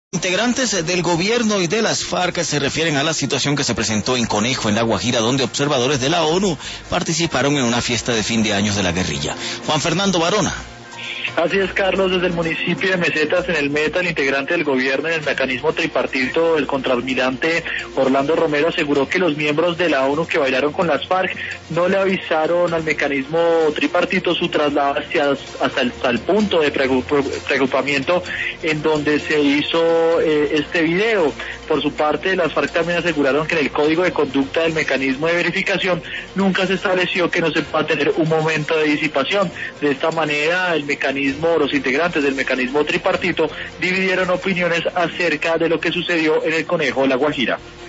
Integrantes del gobierno y de las FARC se refieren a la situación que se presentó en Conejo, en La Guajira, donde observadores de la ONU participaron en una fiesta de fin de años de la guerrilla. Juan Fernando Barona. Así es, Carlos, desde el municipio de Mesetas, en el Meta, el integrante del gobierno en el mecanismo tripartito, el contraalmirante Orlando Romero, aseguró que los miembros de la ONU que bailaron con las FARC no le avisaron al mecanismo tripartito su traslado hasta el punto de preocupamiento en donde se hizo este video. Por su parte, las FARC también aseguraron que en el código de conducta del mecanismo de verificación nunca se estableció que no se pueda tener un momento de disipación. De esta manera, los integrantes del mecanismo tripartito dividieron opiniones acerca de lo que sucedió en el Conejo de La Guajira.